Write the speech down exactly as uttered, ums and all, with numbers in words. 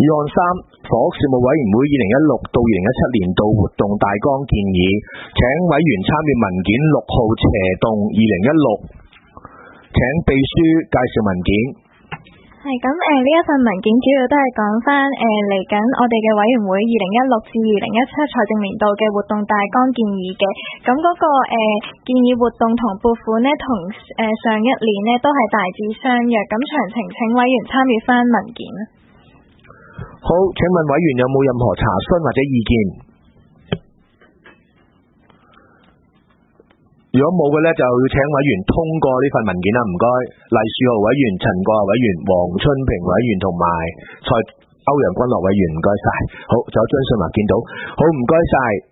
議案三，房屋事務委員會二零一六到二零一七年度活動大綱建議，請委員參閱文件六號斜洞二零一六，請秘書介紹文件。 係咁誒，呢一份文件主要都係講翻誒嚟緊我哋嘅委員會二零一六至二零一七財政年度嘅活動大綱建議嘅。咁嗰、那個誒、呃、建議活動同撥款呢，同誒、呃、上一年呢都係大致相若。咁詳情請委員參閱翻文件。 好，請問委員有冇任何查詢或者意見？如果冇嘅呢，就要請委員通過呢份文件啦，唔該。黎樹豪委員、陳國華委員、黃春平委員同埋蔡歐陽君樂委員，唔該晒。好，仲有張信華見到，好唔該晒。